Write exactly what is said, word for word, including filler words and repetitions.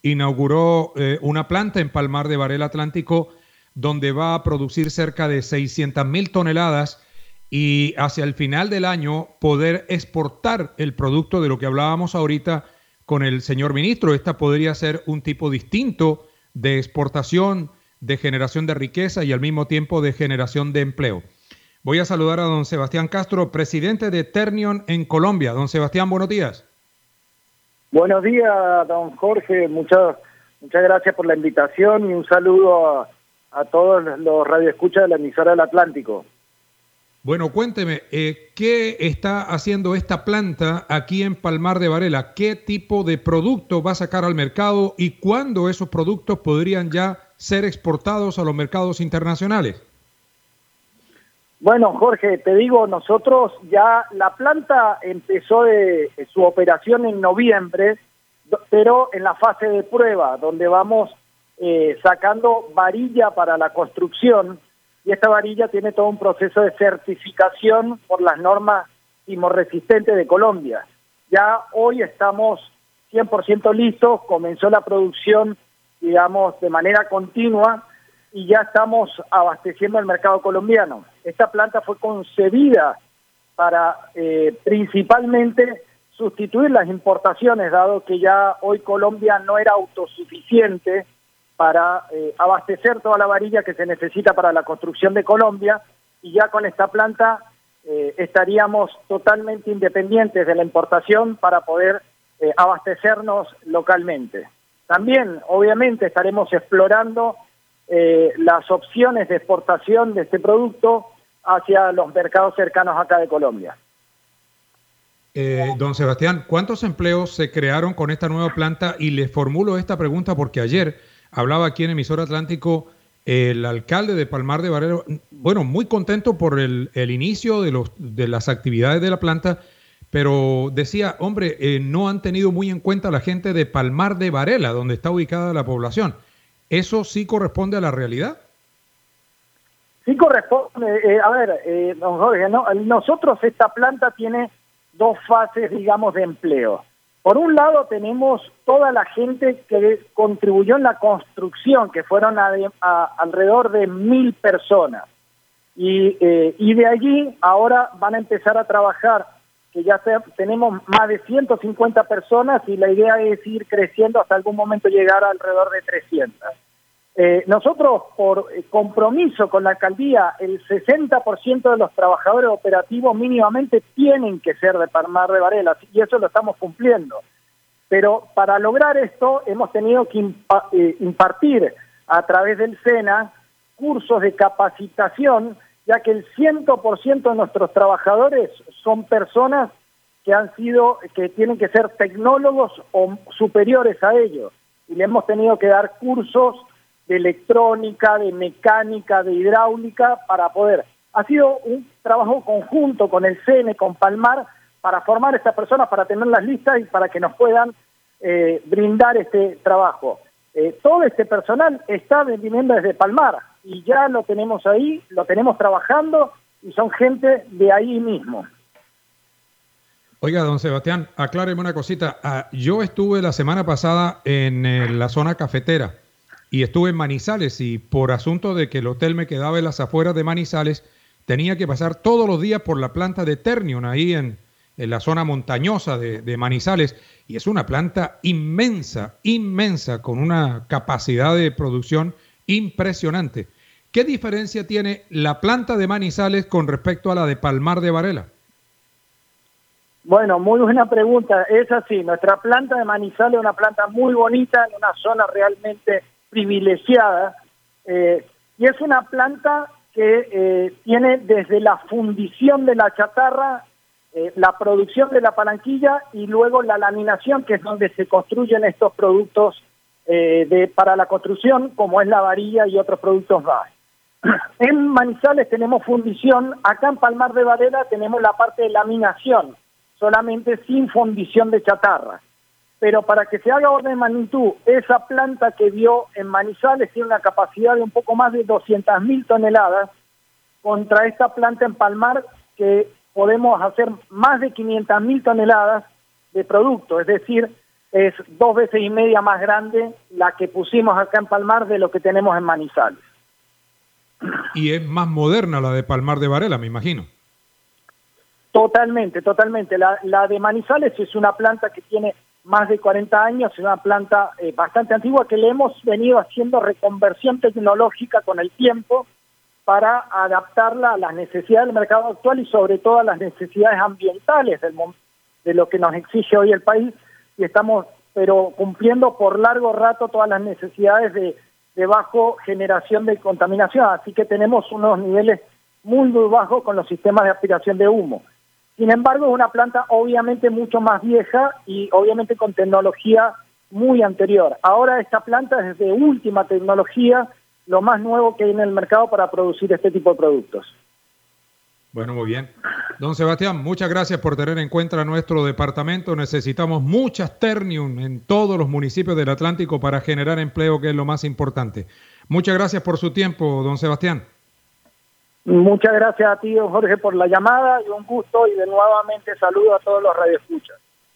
inauguró eh, una planta en Palmar de Varela Atlántico donde va a producir cerca de seiscientas mil toneladas y hacia el final del año poder exportar el producto de lo que hablábamos ahorita con el señor ministro. Esta podría ser un tipo distinto de exportación, de generación de riqueza y al mismo tiempo de generación de empleo. Voy a saludar a don Sebastián Castro, presidente de Ternium en Colombia. Don Sebastián, buenos días. Buenos días, don Jorge. Muchas, muchas gracias por la invitación y un saludo a, a todos los radioescuchas de la emisora del Atlántico. Bueno, cuénteme, eh, ¿qué está haciendo esta planta aquí en Palmar de Varela? ¿Qué tipo de producto va a sacar al mercado y cuándo esos productos podrían ya ser exportados a los mercados internacionales? Bueno, Jorge, te digo, nosotros ya la planta empezó de, de su operación en noviembre, pero en la fase de prueba, donde vamos eh, sacando varilla para la construcción, y esta varilla tiene todo un proceso de certificación por las normas sismorresistentes de Colombia. Ya hoy estamos cien por ciento listos, comenzó la producción, digamos, de manera continua, y ya estamos abasteciendo el mercado colombiano. Esta planta fue concebida para eh, principalmente sustituir las importaciones, dado que ya hoy Colombia no era autosuficiente para eh, abastecer toda la varilla que se necesita para la construcción de Colombia, y ya con esta planta eh, estaríamos totalmente independientes de la importación para poder eh, abastecernos localmente. También, obviamente, estaremos explorando Eh, las opciones de exportación de este producto hacia los mercados cercanos acá de Colombia. Eh, don Sebastián, ¿cuántos empleos se crearon con esta nueva planta? Y le formulo esta pregunta porque ayer hablaba aquí en Emisora Atlántico el alcalde de Palmar de Varela, bueno, muy contento por el, el inicio de, los, de las actividades de la planta, pero decía, hombre, eh, no han tenido muy en cuenta la gente de Palmar de Varela, donde está ubicada la población. ¿Eso sí corresponde a la realidad? Sí corresponde. Eh, a ver, eh, don Jorge, ¿no? Nosotros esta planta tiene dos fases, digamos, de empleo. Por un lado tenemos toda la gente que contribuyó en la construcción, que fueron a, a, alrededor de mil personas. Y, eh, y de allí ahora van a empezar a trabajar, que ya te, tenemos más de ciento cincuenta personas y la idea es ir creciendo hasta algún momento llegar a alrededor de trescientas. Eh, nosotros, por eh, compromiso con la alcaldía, el sesenta por ciento de los trabajadores operativos mínimamente tienen que ser de Palmar de Varela, y eso lo estamos cumpliendo. Pero para lograr esto hemos tenido que impa eh, impartir a través del SENA cursos de capacitación, ya que el cien por ciento de nuestros trabajadores son personas que han sido, que tienen que ser tecnólogos o superiores a ellos, y le hemos tenido que dar cursos de electrónica, de mecánica, de hidráulica, para poder. Ha sido un trabajo conjunto con el C N E, con Palmar, para formar a estas personas, para tenerlas listas y para que nos puedan eh, brindar este trabajo. Eh, todo este personal está viniendo desde Palmar y ya lo tenemos ahí, lo tenemos trabajando y son gente de ahí mismo. Oiga, don Sebastián, acláreme una cosita. Ah, yo estuve la semana pasada en eh, la zona cafetera y estuve en Manizales, y por asunto de que el hotel me quedaba en las afueras de Manizales, tenía que pasar todos los días por la planta de Ternium, ahí en, en la zona montañosa de, de Manizales, y es una planta inmensa, inmensa, con una capacidad de producción impresionante. ¿Qué diferencia tiene la planta de Manizales con respecto a la de Palmar de Varela? Bueno, muy buena pregunta. Es así, nuestra planta de Manizales es una planta muy bonita, en una zona realmente privilegiada, eh, y es una planta que eh, tiene desde la fundición de la chatarra, eh, la producción de la palanquilla y luego la laminación, que es donde se construyen estos productos eh, de, para la construcción, como es la varilla y otros productos más. En Manizales tenemos fundición, acá en Palmar de Varela tenemos la parte de laminación, solamente sin fundición de chatarra. Pero para que se haga orden de magnitud, esa planta que vio en Manizales tiene una capacidad de un poco más de doscientas mil toneladas, contra esta planta en Palmar que podemos hacer más de quinientas mil toneladas de producto. Es decir, es dos veces y media más grande la que pusimos acá en Palmar de lo que tenemos en Manizales. Y es más moderna la de Palmar de Varela, me imagino. Totalmente, totalmente. La, la de Manizales es una planta que tiene más de cuarenta años, es una planta eh, bastante antigua que le hemos venido haciendo reconversión tecnológica con el tiempo para adaptarla a las necesidades del mercado actual y sobre todo a las necesidades ambientales del, de lo que nos exige hoy el país, y estamos pero cumpliendo por largo rato todas las necesidades de, de bajo generación de contaminación, así que tenemos unos niveles muy, muy bajos con los sistemas de aspiración de humo. Sin embargo, es una planta obviamente mucho más vieja y obviamente con tecnología muy anterior. Ahora esta planta es de última tecnología, lo más nuevo que hay en el mercado para producir este tipo de productos. Bueno, muy bien. Don Sebastián, muchas gracias por tener en cuenta nuestro departamento. Necesitamos muchas Ternium en todos los municipios del Atlántico para generar empleo, que es lo más importante. Muchas gracias por su tiempo, don Sebastián. Muchas gracias a ti, don Jorge, por la llamada y un gusto, y de nuevamente saludo a todos los radioescuchas.